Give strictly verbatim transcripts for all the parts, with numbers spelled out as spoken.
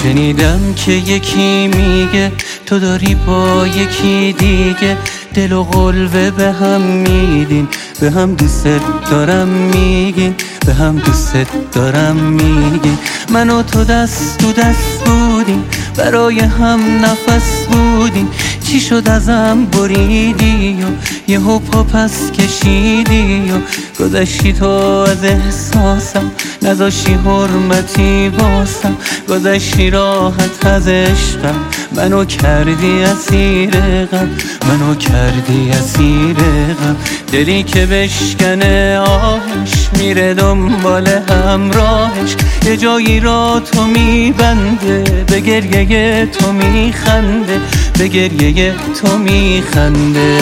شنیدم که یکی میگه تو داری با یکی دیگه دل و قلبه به هم میدین، به هم دوست دارم میگین، به هم دوست دارم میگین. من و تو دست تو دست بودیم، برای هم نفس بودیم. چی شد ازم بریدی و یهو پا پس کشیدی و گذشتی تو از احساسم، نذاشتی حرمتی باسم، گذشتی راحت از عشقم، منو کردی اسیر غم، منو کردی اسیر غم. دلی که بشکنه آهش میره دنبال همراهش، یه جایی را تو میبنده، به گریه تو میخنده، به گریه تو میخنده.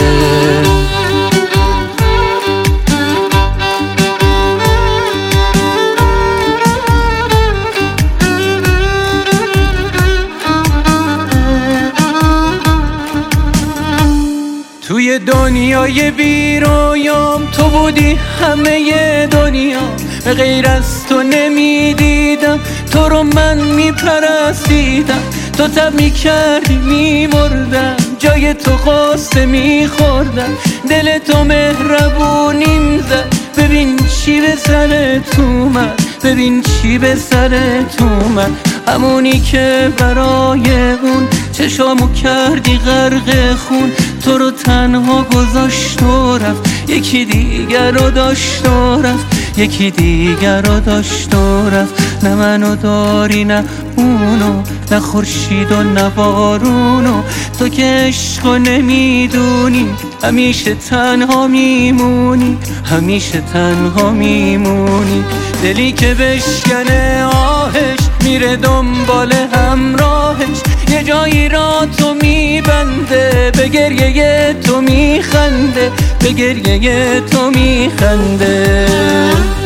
توی دنیای بی رویام تو بودی همه دنیا، به غیر از تو نمیدیدم، تو رو من میپرستیدم، تو تب میکردی میمردم، جای تو خواسته میخوردم، دل تو مهربونیم زد، ببین چی به سرت اومد، ببین چی به سرت اومد. همونی که برای اون چشامو کردی غرق خون، تو رو تنها گذاشت و رفت، یکی دیگر رو داشت و رفت، یکی دیگر رو داشت و رفت. نه منو داری نه اونو، نه خورشید و نه بارونو، تو که عشقو نمیدونی، همیشه تنها میمونی، همیشه تنها میمونی. دلی که بشکنه آهش میره دنبال همراهش، یه جایی را تو میبنده، به گریه تو میخنده، به گریه تو میخنده.